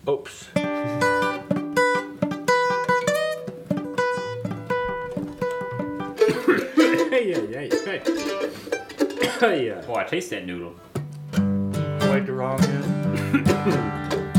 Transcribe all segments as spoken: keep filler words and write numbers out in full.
Oops. Hey, hey, hey, hey. Hey, uh, Boy, I taste that noodle. wait the wrong end.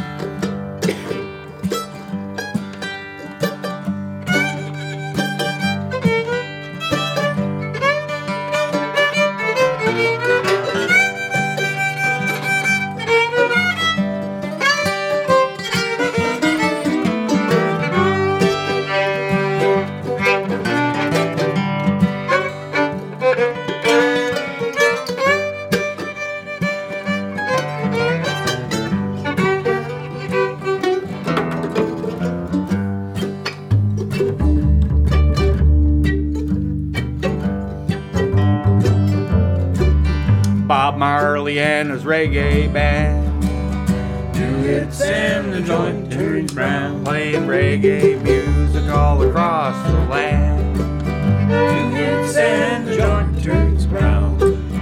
Bob Marley and his reggae band. Two hits and the joint turns brown. Playing reggae music all across the land. Two hits and the joint turns brown.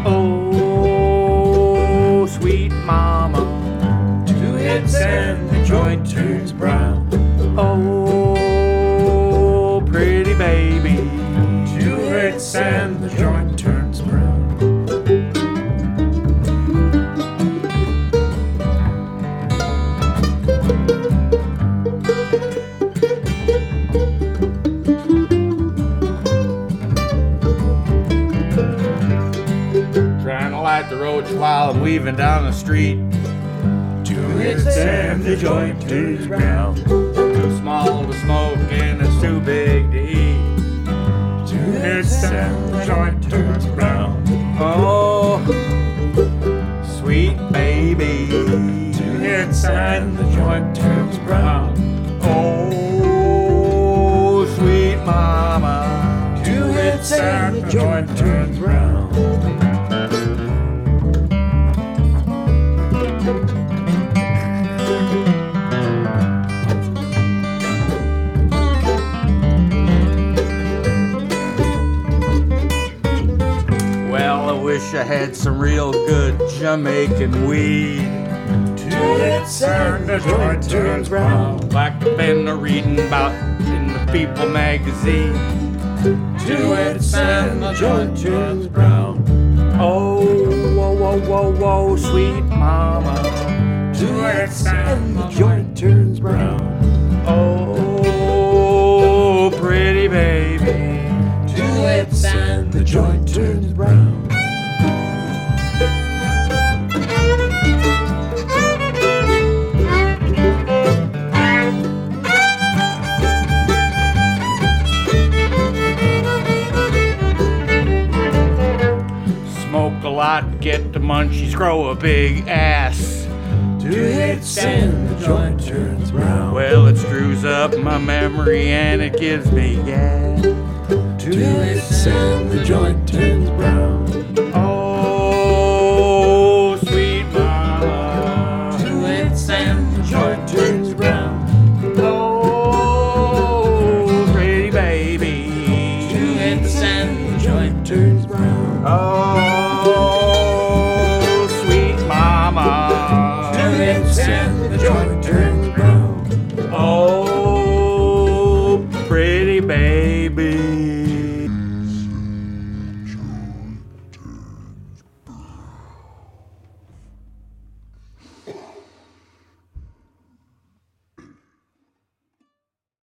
Oh, sweet mama. Two hits and the joint turns brown. Oh, pretty baby. Two hits and the joint turns brown. Light the roach while I'm weaving down the street. Two hits and the joint turns brown. Too small to smoke and it's too big to eat. Two hits and the joint turns brown. Oh, sweet baby. Two hits and the joint turns brown. Oh, sweet mama. Two hits and the joint turns brown. Wish I had some real good Jamaican weed. Two hits and the joint turns brown. Like I've been reading about in the People magazine. Two hits and the joint turns brown. Oh, whoa, whoa, whoa, whoa, sweet mama. Two hits and the joint turns brown. Oh, pretty baby. Two hits and the joint turns brown. Smoke a lot, get the munchies, grow a big ass. Two hits and the joint turns brown. Well, it screws up my memory and it gives me gas. Two hits and the joint turns brown. Oh, sweet mama. Two hits and the joint turns brown. Oh, pretty baby. Two hits and the joint turns brown. Oh. And the joint turns